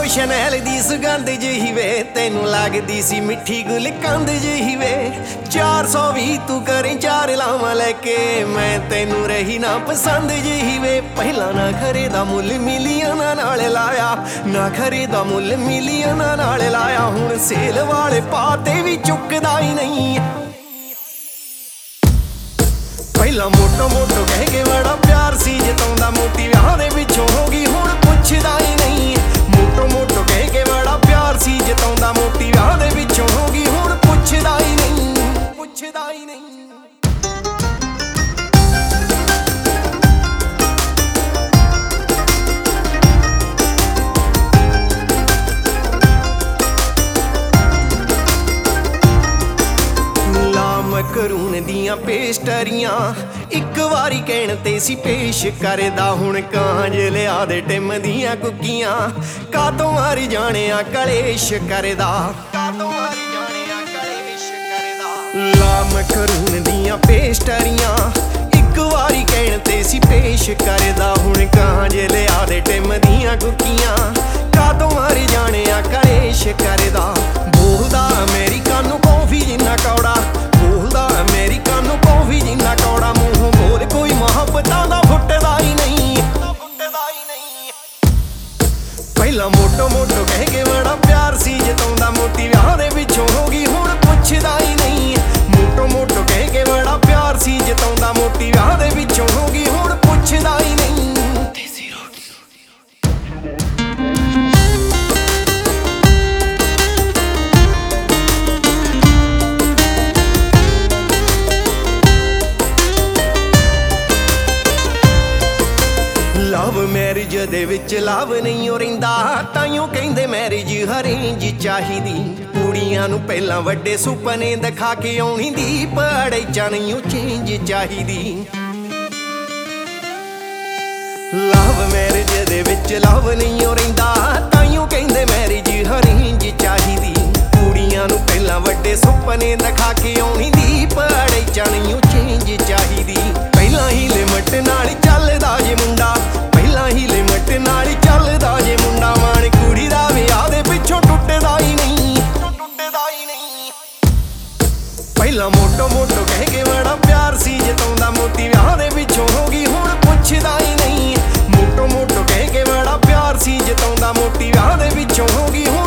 ਸ਼ਨੈਲ ਦੀ ਸੁਗੰਧ ਜਿਹੀ ਵੇ, ਤੈਨੂੰ ਲੱਗਦੀ ਸੀ ਮਿੱਠੀ ਗੁਲਕੰਦ ਜਿਹੀ ਵੇ। 420 ਤੂੰ ਕਰੇ 4 ਲਾਵਾਂ ਲੈ ਕੇ, ਮੈਂ ਤੈਨੂੰ ਰਹੀ ਨਾ ਪਸੰਦ ਜਿਹੀ ਵੇ। ਪਹਿਲਾਂ ਨਾ ਖਰੇ ਦਾ ਮੁੱਲ ਮਿਲੀਅਨਾਂ ਨਾਲ ਲਾਇਆ, ਨਾ ਖਰੇ ਦਾ ਮੁੱਲ ਮਿਲੀਅਨਾਂ ਨਾਲ ਲਾਇਆ। ਹੁਣ ਸੇਲ ਵਾਲੇ ਪਾਤੇ ਵੀ ਚੁੱਕਦਾ ਹੀ ਨਹੀਂ। ਪਹਿਲਾਂ ਮੋਟੋ ਮੋਟੋ ਕਹਿ ਕੇ ਬੜਾ ਪਿਆਰ ਸੀ ਜਤਾਉਂਦਾ, ਮੋਟੀ ਵਿਆਹ ਦੇ ਪਿੱਛੋਂ ਹੋ ਗਈ ਹੁਣ ਪੁੱਛਦਾ ਹੀ ਨਹੀਂ। ਮੋਟੋ ਮੋਟੋ ਕਹਿ ਕੇ ਬੜਾ ਪਿਆਰ ਸੀ ਜਤਾਉਂਦਾ, ਮੋਟੀ ਵਿਆਹ ਦੇ ਪਿੱਛੋਂ ਹੋ ਗਈ ਹੁਣ ਪੁੱਛਦਾ ਹੀ ਨਹੀਂ, ਪੁੱਛਦਾ ਹੀ ਨਹੀਂ। ਮਕਰੂਨ ਦੀਆਂ ਪੇਸਟਰੀਆਂ ਇੱਕ ਵਾਰੀ ਕਹਿਣ ਤੇ ਸੀ ਪੇਸ਼ ਕਰਦਾ, ਹੁਣ ਕਾਂਜ ਲਿਆ ਦੇ ਟਿਮ ਦੀਆਂ ਕੁੱਕੀਆਂ। ਕਾਤੋਂ ਮਾਰੀ ਜਾਣਿਆ ਕਲੇਸ਼ ਕਰਦਾ, ਕਾਤੋਂ ਮਾਰੀ ਜਾਣਿਆ ਕਲੇਸ਼ ਕਰਦਾ। ਲਾ ਮਕਰੂਨ ਦੀਆਂ ਪੇਸਟਰੀਆਂ ਇੱਕ ਵਾਰੀ ਕਹਿਣ ਤੇ ਸੀ ਪੇਸ਼ ਕਰਦਾ, ਹੁਣ ਕਾਂਜ ਲਿਆ ਦੇ ਟਿਮ ਦੀਆਂ ਕੁੱਕੀਆਂ। ਕਾਤੋਂ ਮਾਰੀ ਜਾਣਿਆ ਕਲੇਸ਼ ਕਰਦਾ। ਬੋਲਦਾ ਅਮਰੀਕਾ ਨੂੰ ਕੌਫੀ ਜਿੰਨਾ ਕੌੜਾ, ਬੋਲਦਾ ਅਮਰੀਕਾ ਨੂੰ ਕੌਫੀ ਜਿੰਨਾ ਕੌੜਾ। ਮੂੰਹੋਂ ਬੋਲ ਕੋਈ ਮੁਹੱਬਤਾਂ ਦਾ ਫੁੱਟਦਾ ਹੀ ਨਹੀਂ, ਫੁੱਟਦਾ ਹੀ ਨਹੀਂ। ਪਹਿਲਾਂ ਮੋਟੋ ਮੋਟੋ ਕਹਿ ਕੇ ਬੜਾ ਪਿਆਰ ਸੀ ਜਤਾਉਂਦਾ, ਮੋਟੀ ਵਿਆਹ ਦੇ ਪਿੱਛੋਂ ਹੋ ਗਈ ਹੁਣ ਪੁੱਛਦਾ ਹੀ ਨਹੀਂ। ਮੋਟੋ ਮੋਟੋ ਕਹਿ ਕੇ ਬੜਾ ਪਿਆਰ ਸੀ ਜਤਾਉਂਦਾ, ਮੋਟੀ ਵਿਆਹ ਦੇ ਪਿੱਛੋਂ ਹੋ ਗਈ ਹੁਣ ਪੁੱਛਦਾ ਹੀ ਨਹੀਂ। ਲਵ ਮੈਰਿਜ ਦੇ ਵਿੱਚ ਲਵ ਨਹੀਂ ਹੋ ਰਹਿੰਦਾ, ਤਾਈਓ ਕਹਿੰਦੇ ਮੈਰਿਜ ਅਰੇਂਜ ਚਾਹੀਦੀ। ਕੁੜੀਆਂ ਨੂੰ ਪਹਿਲਾਂ ਵੱਡੇ ਸੁਪਨੇ ਦਿਖਾ ਕੇ ਆਉਣੀ ਦੀ, ਪੜ੍ਹਾਈ ਚ ਨਹੀਂ ਚੇਂਜ ਚਾਹੀਦੀ। ਲਵ ਮੈਰਿਜ ਦੇ ਵਿੱਚ ਲਵ ਨਹੀਂ ਹੋ ਰਹਿੰਦਾ, ਤਾਈਓ ਕਹਿੰਦੇ ਮੈਰਿਜ ਅਰੇਂਜ ਚਾਹੀਦੀ। ਕੁੜੀਆਂ ਨੂੰ ਪਹਿਲਾਂ ਵੱਡੇ ਸੁਪਨੇ ਦਿਖਾ ਕੇ ਆਉਣੀ ਦੀ, ਪੜ੍ਹਾਈ ਚ ਨਹੀਂ ਚੇਂਜ ਚਾਹੀਦੀ। ਪਹਿਲਾਂ ਹੀ ਲਿਮਟ ਨਾਲ ਚੱਲਦਾ ਜੇ ਮੁੰਡਾ, ਪਹਿਲਾਂ ਹੀ ਲਿਮਟ ਨਾਲ ਚੱਲਦਾ ਜੇ ਮੁੰਡਾ। ਮਾਣ ਕੁੜੀ ਦਾ ਵਿਆਹ ਦੇ ਪਿੱਛੋਂ ਟੁੱਟਦਾ ਹੀ ਨਹੀਂ, ਟੁੱਟਦਾ ਹੀ ਨਹੀਂ। ਪਹਿਲਾਂ ਮੋਟੋ ਮੋਟੋ ਕਹਿ ਕੇ ਬੜਾ ਪਿਆਰ ਸੀ ਜਤਾਉਂਦਾ, ਮੋਟੀ ਵਿਆਹ ਦੇ ਪਿੱਛੋਂ ਹੋ ਗਈ ਹੁਣ ਪੁੱਛਦਾ ਹੀ ਨਹੀਂ। ਮੋਟੋ ਮੋਟੋ ਕਹਿ ਕੇ ਬੜਾ ਪਿਆਰ ਸੀ ਜਤਾਉਂਦਾ, ਮੋਟੀ ਵਿਆਹ ਦੇ ਪਿੱਛੋਂ ਹੋ ਗਈ।